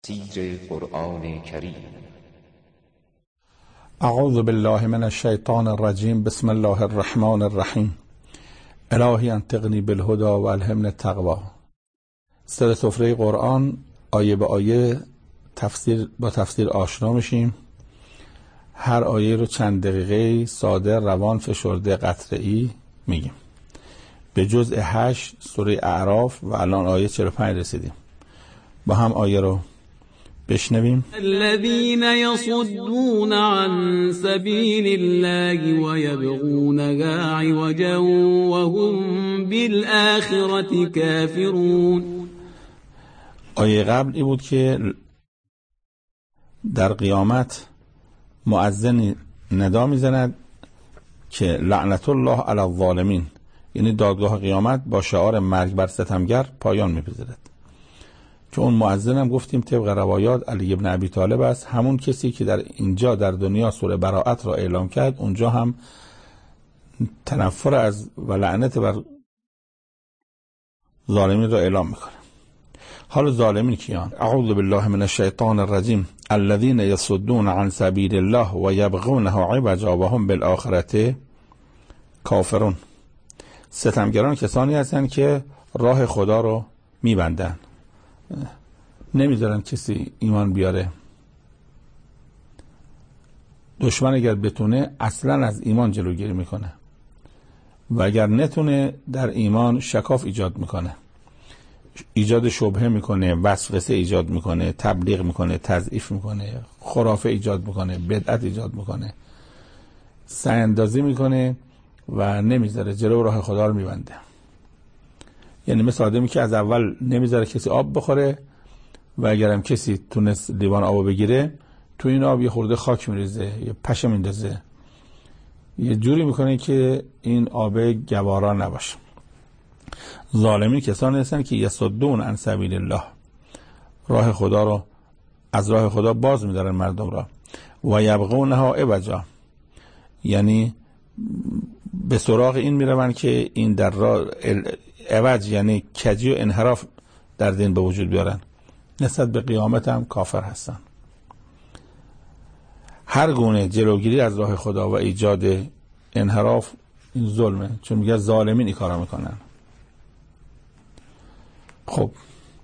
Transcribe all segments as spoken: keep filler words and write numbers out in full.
تفسیر قرآن کریم. اعوذ بالله من الشیطان الرجیم. بسم الله الرحمن الرحیم. الهی انطقنی بالهدى و الهمنی التقوی. سر سفره قرآن آیه به آیه تفسیر با تفسیر آشنا میشیم. هر آیه رو چند دقیقه ساده، روان، فشرده، قطعی میگیم. به جزء هشت سوره اعراف و الان آیه چهل و پنج رسیدیم. با هم آیه رو بشنویم. الذين يصدون عن سبيل الله ويبغونها عوجا وهم بالآخرة كافرون. آیه قبل ای بود که در قیامت مؤذن ندا میزند که لعنت الله علی الظالمین، یعنی دادگاه قیامت با شعار مرگ بر ستمگر پایان میپذیرد. که اون مؤذن هم گفتیم طبق روایات علی ابن ابی طالب است، همون کسی که در اینجا در دنیا سوره براءت را اعلام کرد، اونجا هم تنفر از و لعنت بر ظالمین را اعلام میکنه. حال ظالمین کیان؟ اعوذ بالله من الشیطان الرجیم. الذين يصدون عن سبيل الله ويبغونها عوجا وهم بالآخرة کافرون. ستمگران کسانی هستند که راه خدا رو میبندن، نمیذارن کسی ایمان بیاره. دشمن اگر بتونه اصلا از ایمان جلوگیری میکنه و اگر نتونه در ایمان شکاف ایجاد میکنه، ایجاد شبهه میکنه، وسوسه ایجاد میکنه، تبلیغ میکنه، تضعیف میکنه، خرافه ایجاد میکنه، بدعت ایجاد میکنه، سعی‌اندازی میکنه و نمیذاره، جلو راه خدا رو میبنده. یعنی مثل آدمی که از اول نمیذاره کسی آب بخوره و اگرم کسی تونست لیوان آب بگیره، تو این آب یه خورده خاک میریزه، یه پشه میندازه، یه جوری میکنه که این آب گوارا نباشه. ظالمین کسانی هستن که یصدون عن سبیل الله، راه خدا رو از راه خدا باز میدارن مردم را. و یبغونها عوجا، یعنی به سراغ این میروند که این در راه عوج یعنی کجی و انحراف در دین به وجود بیارن. نسبت به قیامت هم کافر هستن. هر گونه جلوگیری از راه خدا و ایجاد انحراف این ظلمه، چون میگه ظالمین این کارا میکنن. خب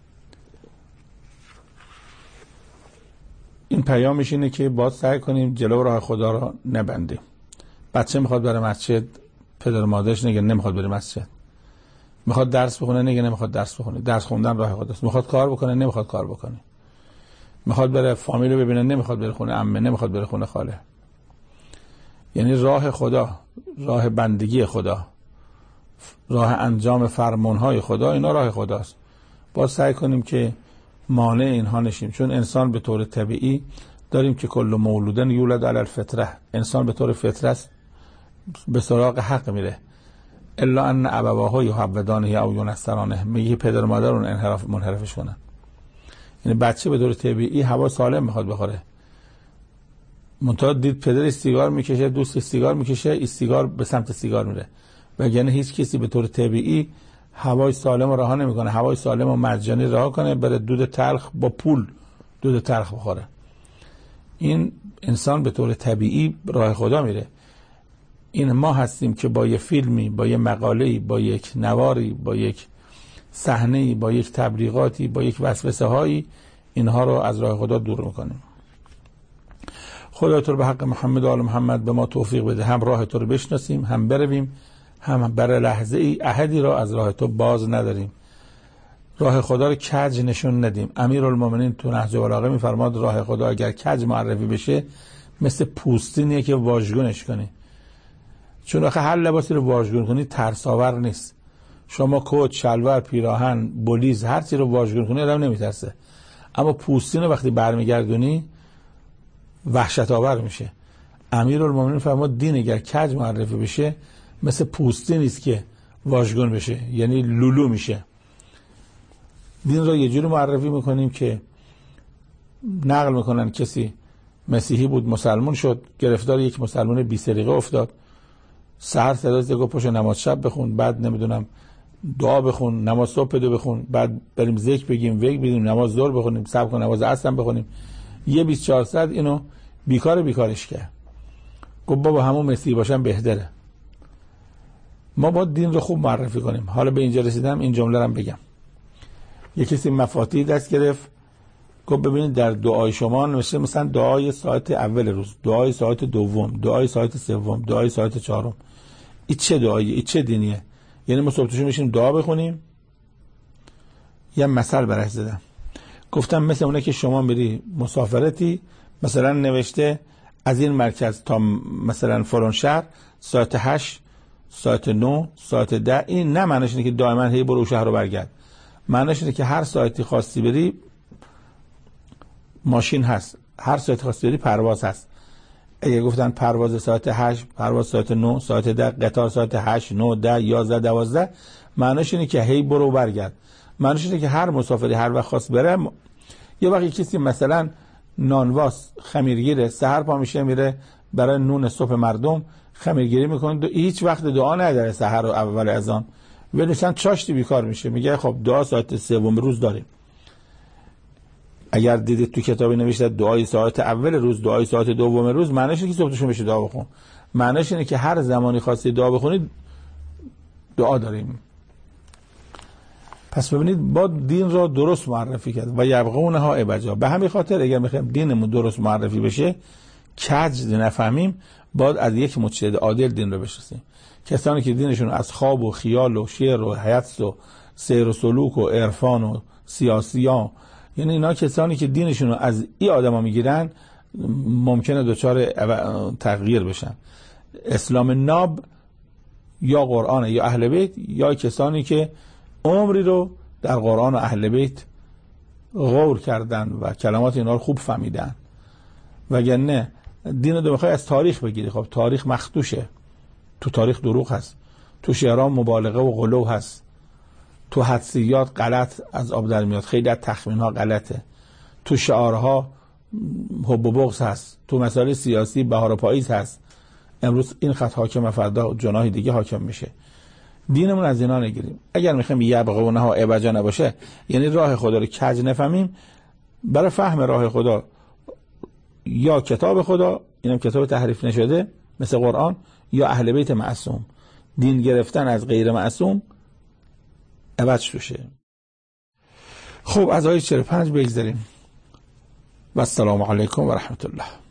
این پیامش اینه که باید سعی کنیم جلو راه خدا را نبندیم. بچه میخواد بره مسجد، پدر مادرش نگه نمیخواد بره مسجد. میخواد درس بخونه، نگه نمیخواد درس بخونه. درس خوندن راه خداست. میخواد کار بکنه، نمیخواد کار بکنه. میخواد بره فامیل رو ببینه، نمیخواد بره خونه عمه، نمیخواد بره خونه خاله. یعنی راه خدا، راه بندگی خدا، راه انجام فرمانهای خدا، اینا راه خداست. باید سعی کنیم که مانع اینها نشیم، چون انسان به طور طبیعی داریم که کل مولودن یولد علی الفطره، انسان به طور فطرت به سراغ حق میره. الا ان ابواه یحودانه او ینصرانه، میگه پدر و مادر اون انحراف منحرفش کنن. یعنی بچه به طور طبیعی هوا سالم میخواد بخوره، منتها دید پدر سیگار میکشه، دوست سیگار میکشه، این سیگار به سمت سیگار میره. وگرنه هیچ کسی به طور طبیعی هوای سالم رها نمیکنه، هوای سالم و مجانی رها کنه بره دود تلخ با پول دود تلخ بخوره. این انسان به طور طبیعی راه خدا میره. این ما هستیم که با یه فیلمی، با یه مقاله‌ای، با یک نواری، با یک صحنه‌ای، با یک تبلیغاتی، با یک وسوسه هایی اینها رو از راه خدا دور میکنیم. خدا تو رو به حق محمد و آل محمد به ما توفیق بده، هم راه تو رو بشناسیم، هم برویم، هم برای لحظه ای احدی را از راه تو باز نداریم. راه خدا رو کج نشون ندیم. امیرالمومنین تو نهج البلاغه میفرماد راه خدا اگر کج معرفی بشه مثل پوستینیه که واژگونش کنی. چون آخه هر لباسی رو واژگون کنی ترساور نیست. شما کت، شلوار، پیراهن، بلیز، هر چی رو واژگون کنی آدم نمیترسه، اما پوستین رو وقتی برمیگردونی وحشت آور میشه. امیرالمومنین فرمود دین اگر کج معرفی بشه مثل پوستین نیست که واژگون بشه، یعنی لولو میشه. دین را یه جوری معرفی میکنیم که نقل میکنن کسی مسیحی بود، مسلمان شد، گرفتار یک مسلمان بی سلیقه افتاد، سحر صدا زد گفت پاشو نماز شب بخون، بعد نمیدونم دعا بخون، نماز صبح دو بخون، بعد بریم ذکر بگیم، وگ بگیم، نماز ظهر بخونیم، صبح کن نماز عصر بخونیم، یه بیست چهار ساعت اینو بیکار بیکارش کرد. گفت بابا همون مسی باشم بهتره. ما باید دین رو خوب معرفی کنیم. حالا به اینجا رسیدم، این جمله رو بگم. یه کسی مفاتیح دست گرفت، گفت ببینید در دعای شما نوشته مثلا دعای ساعت اول روز، دعای ساعت دوم، دعای ساعت سوم، دعای ساعت چهارم. این چه دعاییه؟ این چه دینیه؟ یعنی ما صبح میشیم دعا بخونیم؟ یه مثل برای زدم، گفتم مثل اونه که شما میری مسافرتی، مثلا نوشته از این مرکز تا مثلا فلان شهر ساعت هشت، ساعت نه، ساعت ده. این نه معنیش اینه که دائما هی برو شهر رو برگرد. معنیش اینه که هر ساعتی خواستی بری ماشین هست، هر ساعتی خواستی بری پرواز هست. اگه گفتن پرواز ساعت هشت، پرواز ساعت نه، ساعت ده، قطار ساعت هشت، نه، ده، یازده، دوازده، معنیش اینه که هی برو برگرد. معنیش اینه که هر مسافری هر وقت خواست بره. یه وقتی کسی مثلا نانواس خمیرگیره، سحر پا میشه میره برای نون صبح مردم خمیرگیری میکنه، هیچ وقت دعا نداره سحر و اول اذان، ولی مثلا چاشتی بیکار میشه، میگه خب دعا ساعت سوم روز داریم. اگر دیدید تو کتابی نوشته دعای ساعت اول روز، دعای ساعت دوم روز، معنیش اینه که صبحشون بشه دعا بخون. معنیش اینه که هر زمانی خواستی دعا بخونید دعا داریم. پس ببینید با دین را درست معرفی کرد و یبغونها عوجا. به همین خاطر اگر میخوایم دینمون درست معرفی بشه، کج نفهمیم، باید از یک مجتهد عادل دین رو بشناسیم. کسانی که دینشون از خواب و خیال و شعر و حدس و سیر و سلوک و عرفان و سیاسیان، یعنی اینا کسانی که دینشون رو از این آدما میگیرن، ممکنه دچار تغییر بشن. اسلام ناب یا قرآن یا اهل بیت، یا کسانی که عمری رو در قرآن و اهل بیت غور کردن و کلمات اینا رو خوب فهمیدن. وگرنه دین رو بخوای از تاریخ بگیری، خب تاریخ مخدوشه، تو تاریخ دروغ هست، تو شعرها مبالغه و غلو هست، تو حدسیات غلط از آب در میاد، خیلی از تخمین‌ها غلطه، تو شعارها حب و بغض هست، تو مسائل سیاسی بهار و پاییز هست. امروز این خط حاکم، فردا جناح دیگه حاکم میشه. دینمون از اینا نگیریم. اگر میخوایم یبغونها عوجا نباشه، یعنی راه خدا رو کج نفهمیم، برای فهم راه خدا یا کتاب خدا، اینم کتاب تحریف نشده مثل قرآن، یا اهل بیت معصوم. دین گرفتن از غیر معصوم عوج توشه. خب از آیه چهل و پنج بگذاریم. و السلام علیکم و رحمت الله.